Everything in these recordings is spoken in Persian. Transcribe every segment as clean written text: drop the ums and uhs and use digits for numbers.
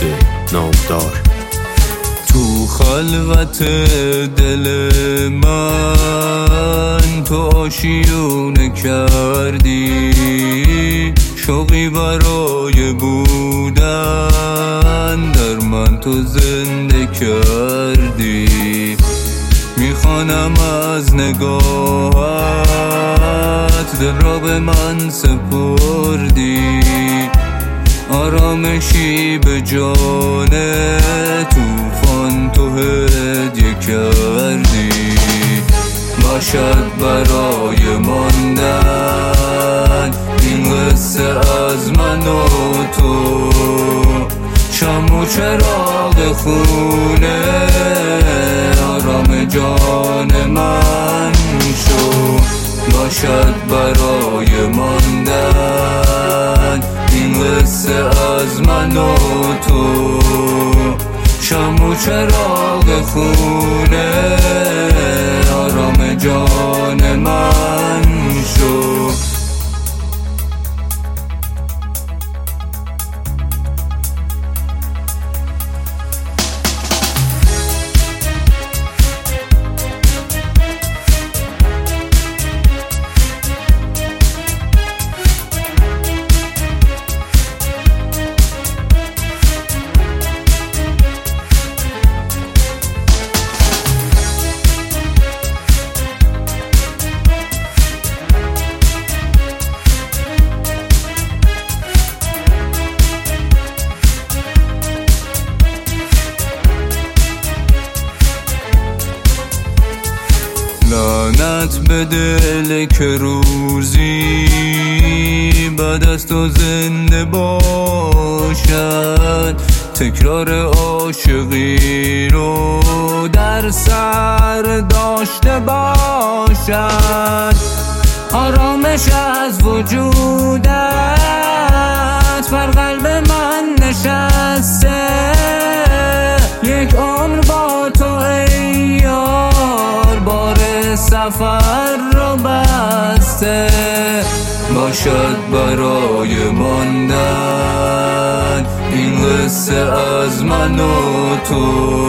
نامدار. تو خلوت دل من تو آشیونه کردی، شوقی برای بودن در من تو زنده کردی. میخوانم از نگاهت دل را به من سپردی، آرامشی به جان توفان تو هدیه کردی. باشد برای ماندن این قصه از من و تو، شم و چراغ خونه آرام جان من شو. باشد برای ماندن این قصه از من و تو، شم و چراغ خونه آرام جان من شو. لعنت به دل که روزی بعد از تو زنده باشد، تکرار عاشقی رو در سر داشته باشد. آرامش از وجودت بر قلب من نشسته، یک عمر با تو ای یار بار سفر رو بسته. باشد برای ماندن این قصه از من و تو،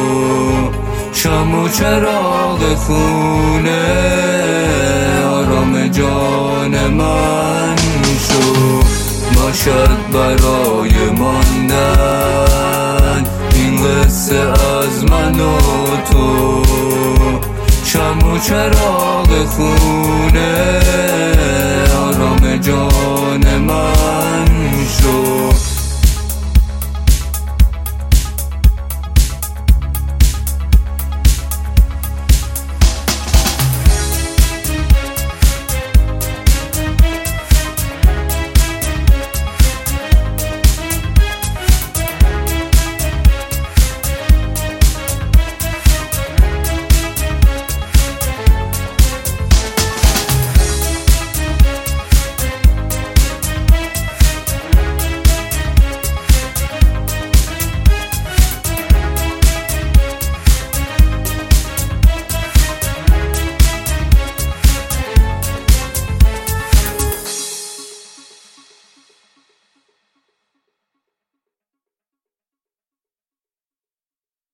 شم و چراغ خونه آرام جان من شو. باشد برای ماندن این قصه از من و تو، شم و چراغ خونه